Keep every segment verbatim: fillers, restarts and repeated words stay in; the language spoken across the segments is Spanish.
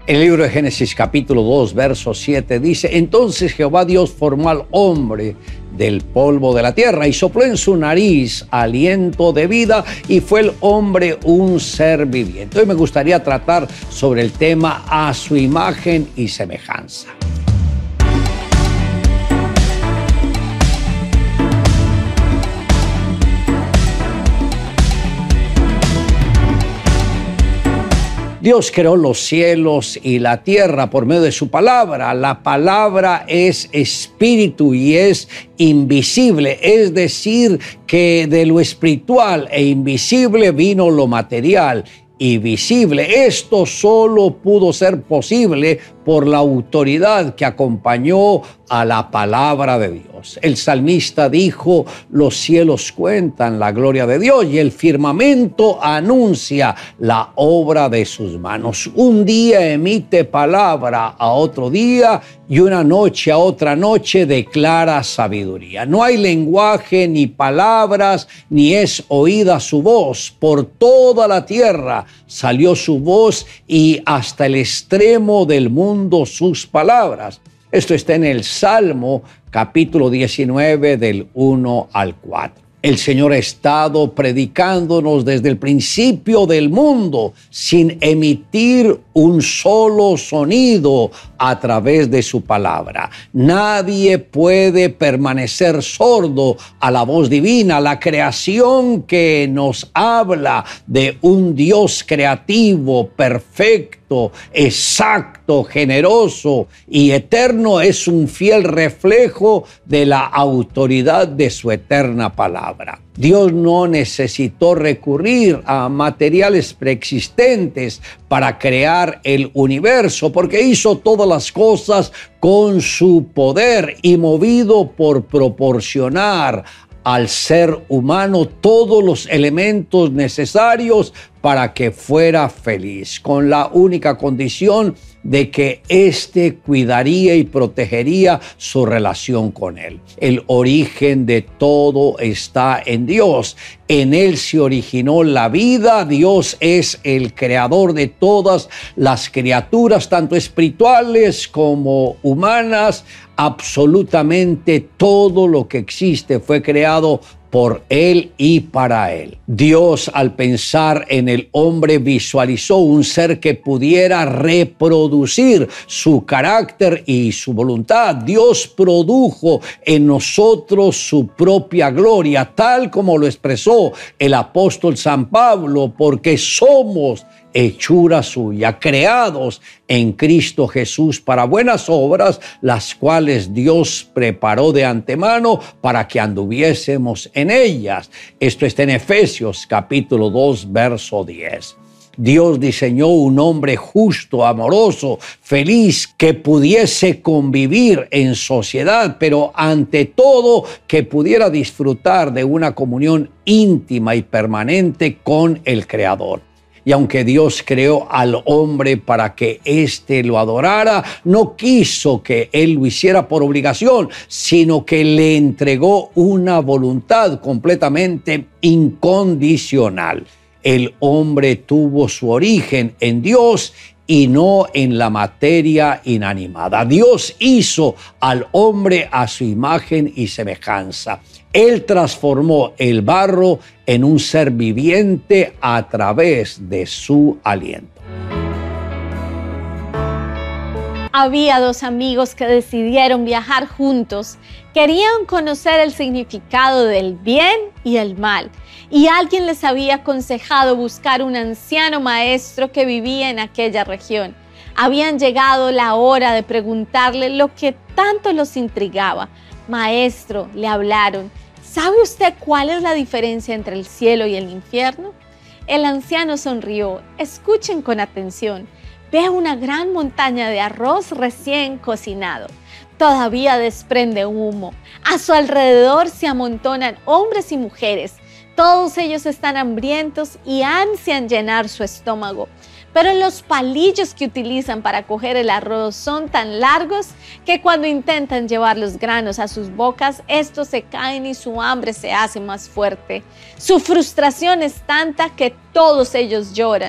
El libro de Génesis capítulo dos, verso siete dice: entonces Jehová Dios formó al hombre del polvo de la tierra y sopló en su nariz aliento de vida y fue el hombre un ser viviente. Hoy me gustaría tratar sobre el tema a su imagen y semejanza. Dios creó los cielos y la tierra por medio de su palabra. La palabra es espíritu y es invisible, es decir, que de lo espiritual e invisible vino lo material y visible. Esto solo pudo ser posible por la autoridad que acompañó a la palabra de Dios. El salmista dijo: los cielos cuentan la gloria de Dios y el firmamento anuncia la obra de sus manos. Un día emite palabra a otro día y una noche a otra noche declara sabiduría. No hay lenguaje ni palabras, ni es oída su voz. Por toda la tierra salió su voz y hasta el extremo del mundo sus palabras. Esto está en el Salmo capítulo diecinueve del uno al cuatro. El Señor ha estado predicándonos desde el principio del mundo sin emitir un solo sonido a través de su palabra. Nadie puede permanecer sordo a la voz divina. La creación que nos habla de un Dios creativo, perfecto, exacto, generoso y eterno es un fiel reflejo de la autoridad de su eterna palabra. Dios no necesitó recurrir a materiales preexistentes para crear el universo, porque hizo todas las cosas con su poder y movido por proporcionar al ser humano todos los elementos necesarios para que fuera feliz, con la única condición de que éste cuidaría y protegería su relación con él. El origen de todo está en Dios. En él se originó la vida. Dios es el creador de todas las criaturas, tanto espirituales como humanas. Absolutamente todo lo que existe fue creado por él y para él. Dios, al pensar en el hombre, visualizó un ser que pudiera reproducir su carácter y su voluntad. Dios produjo en nosotros su propia gloria, tal como lo expresó el apóstol San Pablo, porque somos hechura suya, creados en Cristo Jesús para buenas obras, las cuales Dios preparó de antemano para que anduviésemos en ellas. Esto está en Efesios capítulo dos, verso diez. Dios diseñó un hombre justo, amoroso, feliz, que pudiese convivir en sociedad, pero ante todo que pudiera disfrutar de una comunión íntima y permanente con el Creador. Y aunque Dios creó al hombre para que éste lo adorara, no quiso que él lo hiciera por obligación, sino que le entregó una voluntad completamente incondicional. El hombre tuvo su origen en Dios y no en la materia inanimada. Dios hizo al hombre a su imagen y semejanza. Él transformó el barro en un ser viviente a través de su aliento. Había dos amigos que decidieron viajar juntos. Querían conocer el significado del bien y el mal. Y alguien les había aconsejado buscar un anciano maestro que vivía en aquella región. Habían llegado la hora de preguntarle lo que tanto los intrigaba. Maestro, le hablaron, ¿sabe usted cuál es la diferencia entre el cielo y el infierno? El anciano sonrió. Escuchen con atención. Ve una gran montaña de arroz recién cocinado. Todavía desprende humo. A su alrededor se amontonan hombres y mujeres. Todos ellos están hambrientos y ansian llenar su estómago. Pero los palillos que utilizan para coger el arroz son tan largos que cuando intentan llevar los granos a sus bocas, estos se caen y su hambre se hace más fuerte. Su frustración es tanta que todos ellos lloran.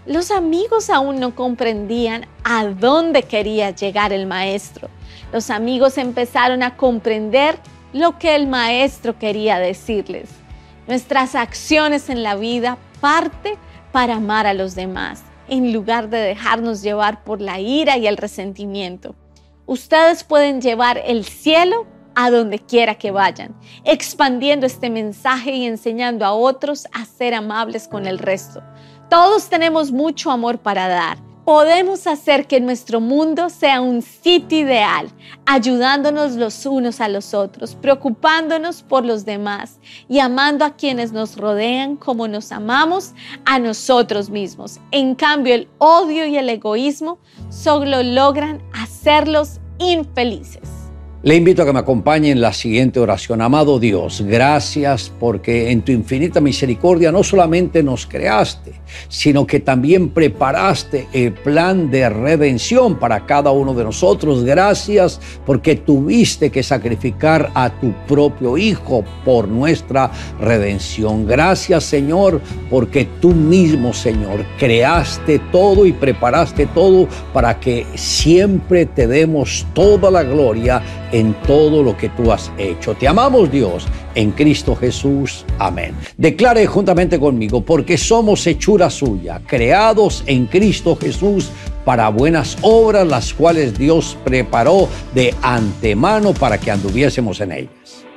Los amigos aún no comprendían a dónde quería llegar el maestro. Los amigos empezaron a comprender lo que el maestro quería decirles. Nuestras acciones en la vida parte para amar a los demás, en lugar de dejarnos llevar por la ira y el resentimiento. Ustedes pueden llevar el cielo a donde quiera que vayan, expandiendo este mensaje y enseñando a otros a ser amables con el resto. Todos tenemos mucho amor para dar. Podemos hacer que nuestro mundo sea un sitio ideal, ayudándonos los unos a los otros, preocupándonos por los demás y amando a quienes nos rodean como nos amamos a nosotros mismos. En cambio, el odio y el egoísmo solo logran hacerlos infelices. Le invito a que me acompañe en la siguiente oración. Amado Dios, gracias porque en tu infinita misericordia no solamente nos creaste, sino que también preparaste el plan de redención para cada uno de nosotros. Gracias porque tuviste que sacrificar a tu propio Hijo por nuestra redención. Gracias, Señor, porque tú mismo, Señor, creaste todo y preparaste todo para que siempre te demos toda la gloria en todo lo que tú has hecho. Te amamos, Dios, en Cristo Jesús. Amén. Declare juntamente conmigo, porque somos hechura suya, creados en Cristo Jesús para buenas obras, las cuales Dios preparó de antemano para que anduviésemos en ellas.